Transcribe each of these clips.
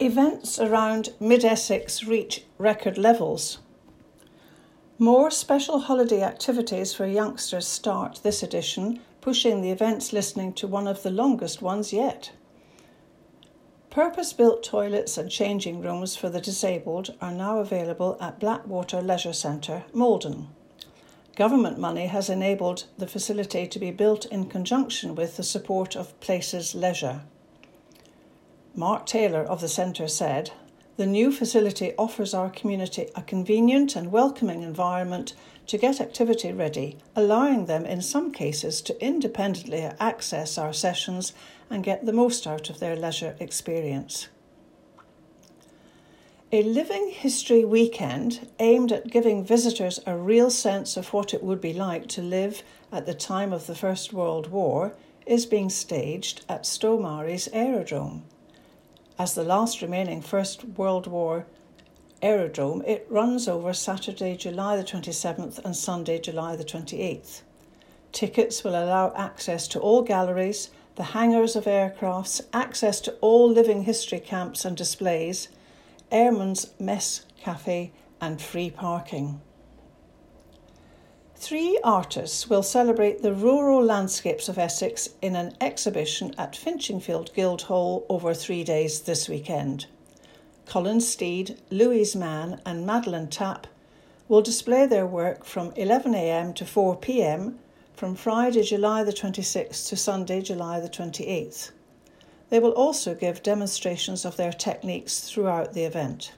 Events around Mid-Essex reach record levels. More special holiday activities for youngsters start this edition, pushing the events listening to one of the longest ones yet. Purpose-built toilets and changing rooms for the disabled are now available at Blackwater Leisure Centre, Maldon. Government money has enabled the facility to be built in conjunction with the support of Places Leisure. Mark Taylor of the centre said, "The new facility offers our community a convenient and welcoming environment to get activity ready, allowing them in some cases to independently access our sessions and get the most out of their leisure experience." A living history weekend aimed at giving visitors a real sense of what it would be like to live at the time of the First World War is being staged at Stowmarie's Aerodrome. As the last remaining First World War aerodrome, it runs over Saturday, July the 27th and Sunday, July the 28th. Tickets will allow access to all galleries, the hangars of aircrafts, access to all living history camps and displays, Airman's Mess Cafe and free parking. 3 artists will celebrate the rural landscapes of Essex in an exhibition at Finchingfield Guildhall over 3 days this weekend. Colin Steed, Louise Mann and Madeline Tapp will display their work from 11 a.m. to 4 p.m. from Friday, July the 26th to Sunday, July the 28th. They will also give demonstrations of their techniques throughout the event.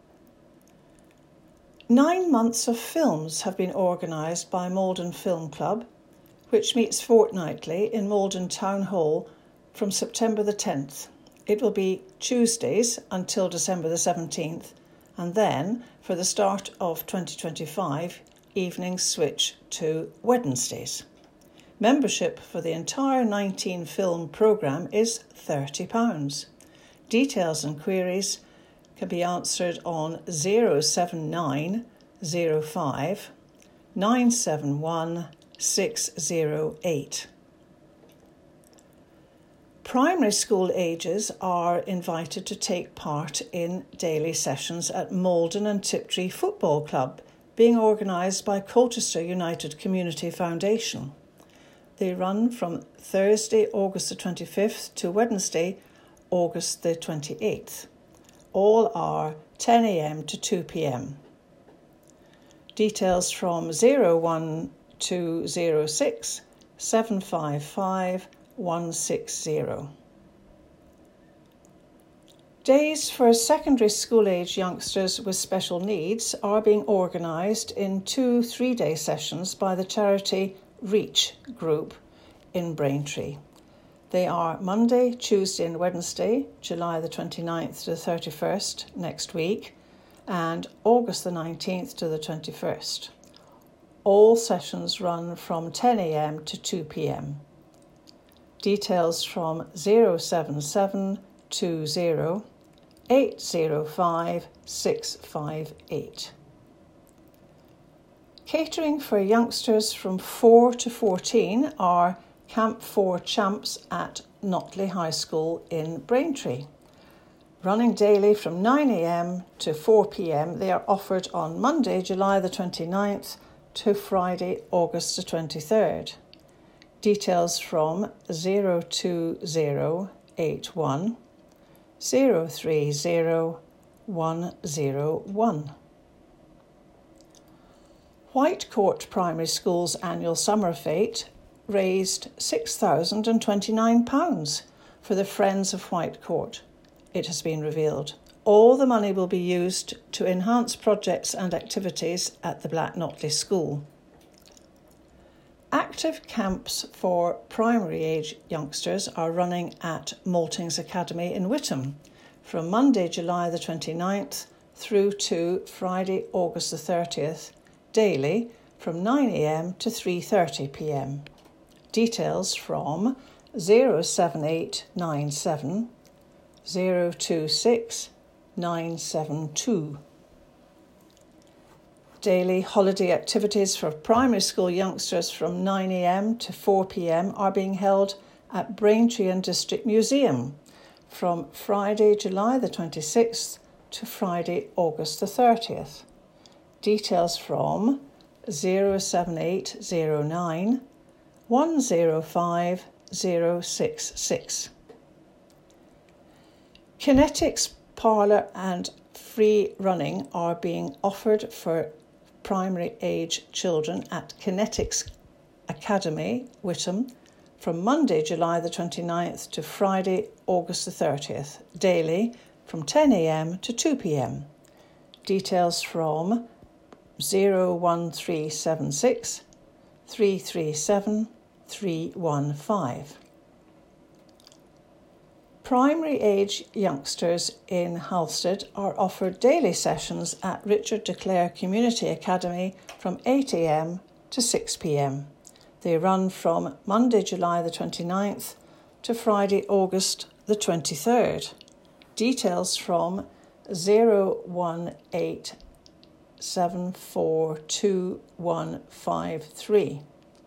9 months of films have been organised by Maldon Film Club, which meets fortnightly in Maldon Town Hall from September the 10th. It will be Tuesdays until December the 17th, and then, for the start of 2025, evenings switch to Wednesdays. Membership for the entire 19-film programme is £30. Details and queries can be answered on 079 05 971 608. Primary school ages are invited to take part in daily sessions at Maldon and Tiptree Football Club, being organised by Colchester United Community Foundation. They run from Thursday, August the 25th to Wednesday, August the 28th. All are 10 a.m. to 2 p.m. Details from 01206 755 160. Days for secondary school age youngsters with special needs are being organised in 2 3-day sessions by the charity Reach Group in Braintree. They are Monday, Tuesday and Wednesday, July the 29th to the 31st next week, and August the 19th to the 21st. All sessions run from 10 a.m. to 2 p.m. Details from 077 20 805 658. Catering for youngsters from 4 to 14 are Camp 4 Champs at Notley High School in Braintree. Running daily from 9 a.m. to 4 p.m, they are offered on Monday, July the 29th to Friday, August the 23rd. Details from 02081 030101. Whitecourt Primary School's annual summer fete raised £6,029 for the Friends of Whitecourt, it has been revealed. All the money will be used to enhance projects and activities at the Black Notley School. Active camps for primary age youngsters are running at Maltings Academy in Witham from Monday, July the 29th through to Friday, August the 30th, daily from 9 a.m. to 3:30 p.m. Details from 07897 026 972. Daily holiday activities for primary school youngsters from 9 a.m. to 4 p.m. are being held at Braintree and District Museum from Friday, July the 26th to Friday, August the 30th. Details from 07809 105 066. Kinetics parlour and free running are being offered for primary age children at Kinetics Academy, Whittam, from Monday, July the 29th to Friday, August the 30th, daily from 10 a.m. to 2 p.m. Details from 01376 337 315. Primary age youngsters in Halstead are offered daily sessions at Richard de Clare Community Academy from 8 a.m. to 6 p.m. They run from Monday, July the 29th to Friday, August the 23rd. Details from 018742153.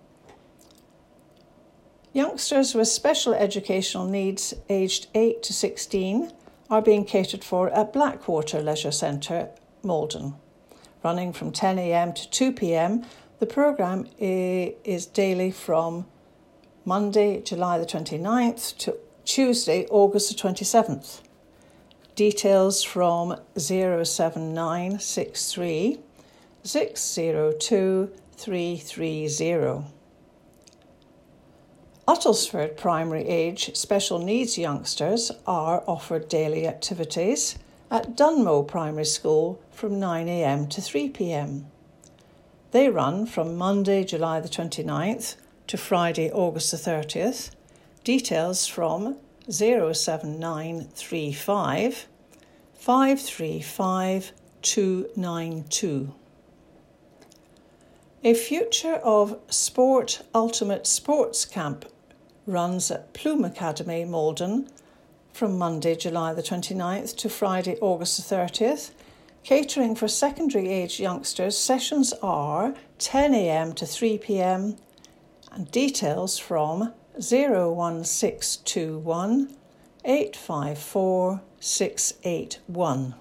Youngsters with special educational needs aged 8 to 16 are being catered for at Blackwater Leisure Centre, Maldon. Running from 10 a.m. to 2 p.m, the programme is daily from Monday, July the 29th to Tuesday, August the 27th. Details from 07963 602 330. Uttlesford primary age special needs youngsters are offered daily activities at Dunmow Primary School from 9 a.m. to 3 p.m. They run from Monday, July the 29th to Friday, August the 30th. Details from 07935 535 292. A Future of Sport Ultimate Sports Camp runs at Plume Academy, Maldon, from Monday, July the 29th to Friday, August the 30th. Catering for secondary age youngsters, sessions are 10 a.m. to 3 p.m. and details from 01621 854 681.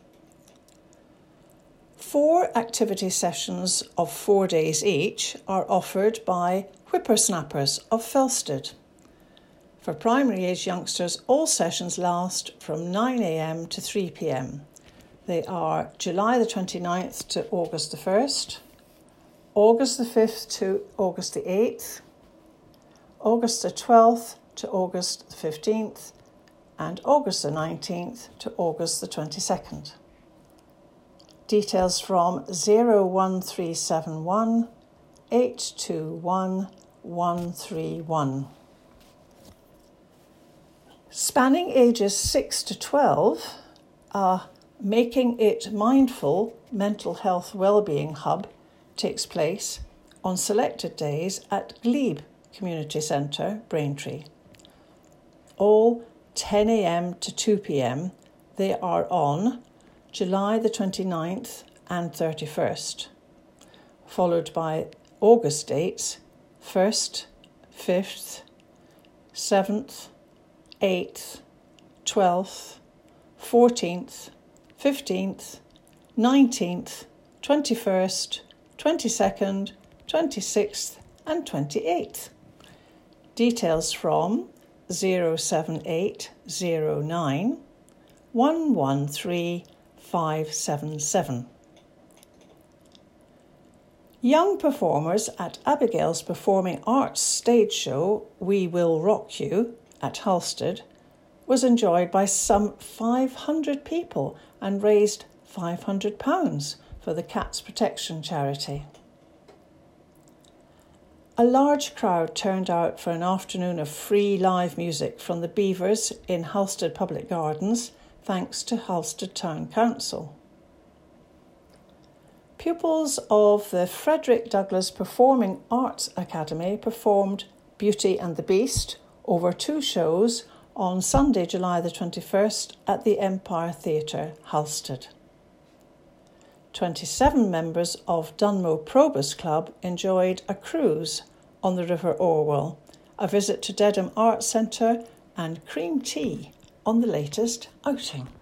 4 activity sessions of 4 days each are offered by Whippersnappers of Felsted. For primary age youngsters, all sessions last from 9 a.m. to 3 p.m. They are July the 29th to August the 1st, August the 5th to August the 8th, August the 12th to August the 15th, and August the 19th to August the 22nd. Details from 01371 821 131. Spanning ages 6 to 12, Making It Mindful Mental Health Wellbeing Hub takes place on selected days at Glebe Community Centre, Braintree. All 10 a.m. to 2 p.m. They are on July the 29th and 31st, followed by August dates 1st, 5th, 7th, 8th, 12th, 14th, 15th, 19th, 21st, 22nd, 26th and 28th. Details from 07809 113 577. Young performers at Abigail's Performing Arts stage show We Will Rock You at Halstead was enjoyed by some 500 people and raised £500 for the Cats Protection charity. A large crowd turned out for an afternoon of free live music from the Beavers in Halstead Public Gardens, thanks to Halstead Town Council. Pupils of the Frederick Douglass Performing Arts Academy performed Beauty and the Beast over 2 shows on Sunday, July the 21st at the Empire Theatre, Halstead. 27 members of Dunmow Probus Club enjoyed a cruise on the River Orwell, a visit to Dedham Arts Centre and cream tea on the latest outing.